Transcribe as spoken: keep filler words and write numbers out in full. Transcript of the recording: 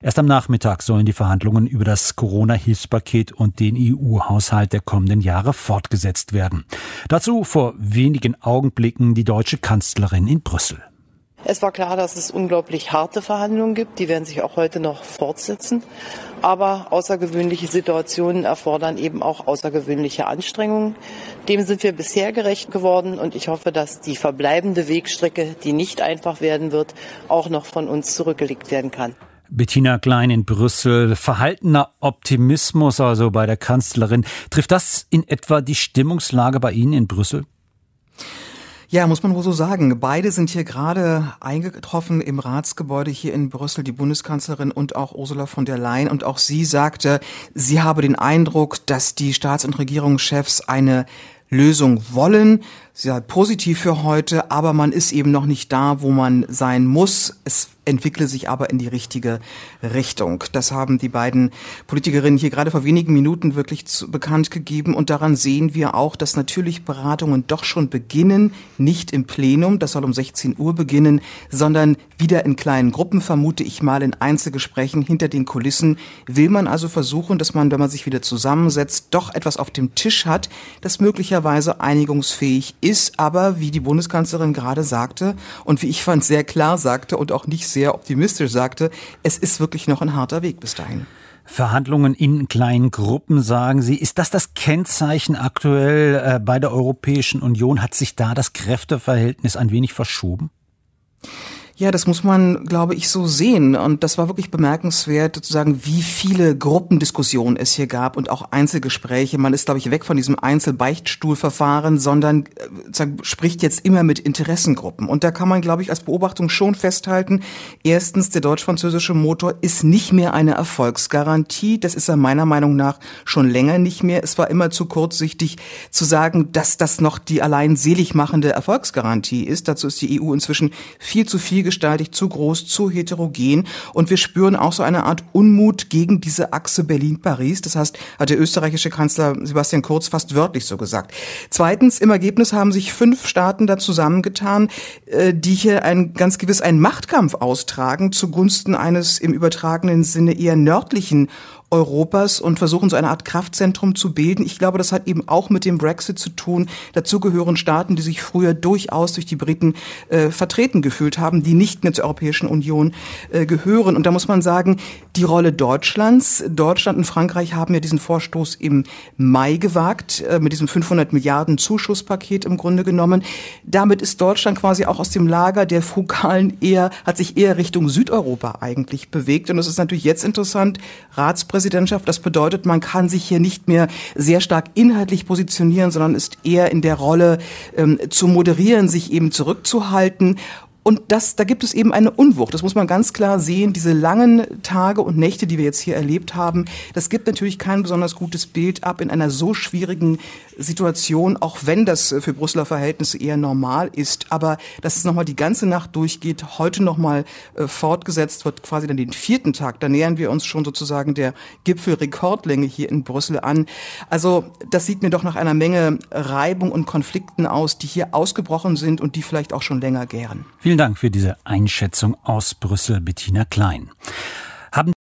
Erst am Nachmittag sollen die Verhandlungen über das Corona-Hilfspaket und den E U-Haushalt der kommenden Jahre fortgesetzt werden. Dazu vor wenigen Augenblicken die deutsche Kanzlerin in Brüssel. Es war klar, dass es unglaublich harte Verhandlungen gibt. Die werden sich auch heute noch fortsetzen. Aber außergewöhnliche Situationen erfordern eben auch außergewöhnliche Anstrengungen. Dem sind wir bisher gerecht geworden. Und ich hoffe, dass die verbleibende Wegstrecke, die nicht einfach werden wird, auch noch von uns zurückgelegt werden kann. Bettina Klein in Brüssel. Verhaltener Optimismus also bei der Kanzlerin. Trifft das in etwa die Stimmungslage bei Ihnen in Brüssel? Ja, muss man wohl so sagen. Beide sind hier gerade eingetroffen im Ratsgebäude hier in Brüssel, die Bundeskanzlerin und auch Ursula von der Leyen. Und auch sie sagte, sie habe den Eindruck, dass die Staats- und Regierungschefs eine Lösung wollen. Sie sei positiv für heute, aber man ist eben noch nicht da, wo man sein muss. Es entwickle sich aber in die richtige Richtung. Das haben die beiden Politikerinnen hier gerade vor wenigen Minuten wirklich zu, bekannt gegeben. Und daran sehen wir auch, dass natürlich Beratungen doch schon beginnen, nicht im Plenum, das soll um sechzehn Uhr beginnen, sondern wieder in kleinen Gruppen, vermute ich mal, in Einzelgesprächen hinter den Kulissen. Will man also versuchen, dass man, wenn man sich wieder zusammensetzt, doch etwas auf dem Tisch hat, das möglicherweise einigungsfähig ist, aber wie die Bundeskanzlerin gerade sagte und wie ich fand sehr klar sagte und auch nicht sehr optimistisch sagte, es ist wirklich noch ein harter Weg bis dahin. Verhandlungen in kleinen Gruppen, sagen Sie. Ist das das Kennzeichen aktuell äh, bei der Europäischen Union? Hat sich da das Kräfteverhältnis ein wenig verschoben? Ja, das muss man, glaube ich, so sehen. Und das war wirklich bemerkenswert, sozusagen, wie viele Gruppendiskussionen es hier gab und auch Einzelgespräche. Man ist, glaube ich, weg von diesem Einzelbeichtstuhlverfahren, sondern äh, spricht jetzt immer mit Interessengruppen. Und da kann man, glaube ich, als Beobachtung schon festhalten, erstens, der deutsch-französische Motor ist nicht mehr eine Erfolgsgarantie. Das ist er meiner Meinung nach schon länger nicht mehr. Es war immer zu kurzsichtig zu sagen, dass das noch die allein selig machende Erfolgsgarantie ist. Dazu ist die E U inzwischen viel zu viel gestaltig, zu groß, zu heterogen. Und wir spüren auch so eine Art Unmut gegen diese Achse Berlin-Paris. Das heißt, hat der österreichische Kanzler Sebastian Kurz fast wörtlich so gesagt. Zweitens, im Ergebnis haben sich fünf Staaten da zusammengetan, die hier ein, ganz gewiss einen Machtkampf austragen zugunsten eines im übertragenen Sinne eher nördlichen Europas und versuchen, so eine Art Kraftzentrum zu bilden. Ich glaube, das hat eben auch mit dem Brexit zu tun. Dazu gehören Staaten, die sich früher durchaus durch die Briten äh, vertreten gefühlt haben, die nicht mehr zur Europäischen Union äh, gehören. Und da muss man sagen, die Rolle Deutschlands, Deutschland und Frankreich haben ja diesen Vorstoß im Mai gewagt, äh, mit diesem fünfhundert Milliarden Zuschusspaket im Grunde genommen. Damit ist Deutschland quasi auch aus dem Lager der Frugalen eher, hat sich eher Richtung Südeuropa eigentlich bewegt. Und das ist natürlich jetzt interessant, Ratspräsidentschaft. Das bedeutet, man kann sich hier nicht mehr sehr stark inhaltlich positionieren, sondern ist eher in der Rolle ähm, zu moderieren, sich eben zurückzuhalten. Und das, da gibt es eben eine Unwucht. Das muss man ganz klar sehen. Diese langen Tage und Nächte, die wir jetzt hier erlebt haben, das gibt natürlich kein besonders gutes Bild ab in einer so schwierigen Situation, auch wenn das für Brüsseler Verhältnisse eher normal ist. Aber dass es nochmal die ganze Nacht durchgeht, heute nochmal äh, fortgesetzt wird, quasi dann den vierten Tag. Da nähern wir uns schon sozusagen der Gipfelrekordlänge hier in Brüssel an. Also das sieht mir doch nach einer Menge Reibung und Konflikten aus, die hier ausgebrochen sind und die vielleicht auch schon länger gären. Vielen Dank für diese Einschätzung aus Brüssel, Bettina Klein. Haben